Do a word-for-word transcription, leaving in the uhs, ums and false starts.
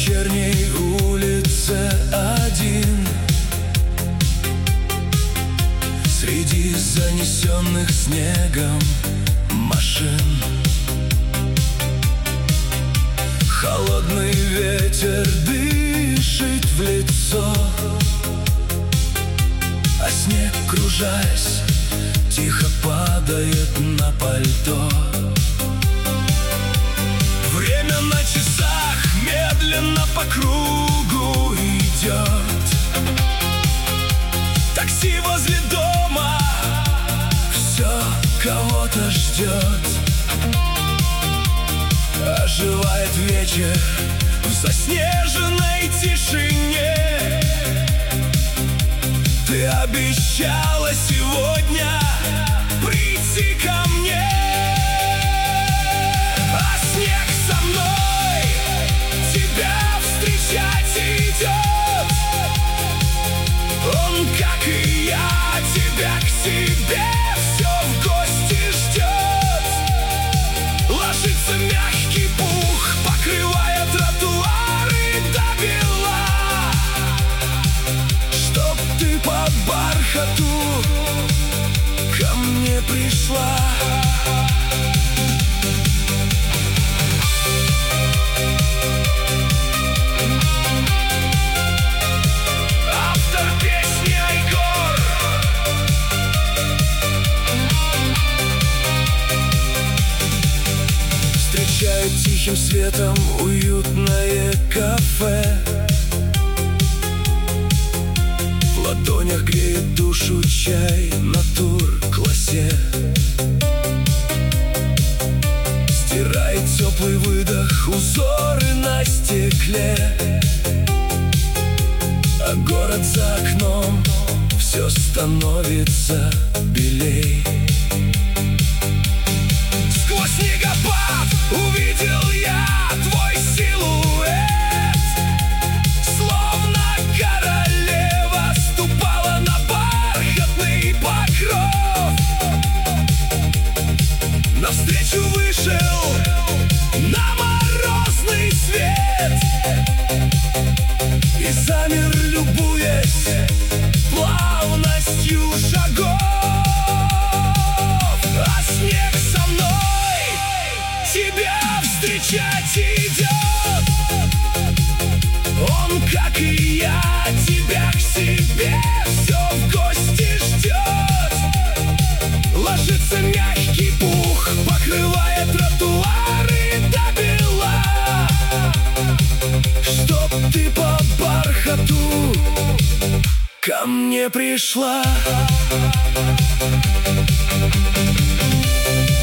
вечерней улице один, среди занесенных снегом машин. Холодный ветер дышит в лицо, а снег, кружась, тихо падает на пальто. Время на часах медленно по кругу идет. Такси возле дома все кого-то ждет. Оживает вечер в заснеженной тишине. Ты обещала сегодня прийти ко мне, а снег со мной тебя встречать идет. Он, как и я, тебя к себе все в гости ждет. Ложится мягкий пух, покрывая тротуары до бела, чтоб ты по бархату ко мне пришла. Встречает тихим светом уютное кафе. В ладонях греет душу чай натур-классе. Стирает теплый выдох узоры на стекле, а город за окном все становится белей. Сквозь снегопад увидел я твой силуэт, словно королева ступала на бархатный покров. Навстречу вышел на морозный свет и замер, любуясь плавностью шагов. А снег со мной тебя встречать идет. Он, как и я, тебя к себе все в гости ждет. Ложится мягкий пух, покрывая тротуары до бела, чтоб ты по бархату ко мне пришла.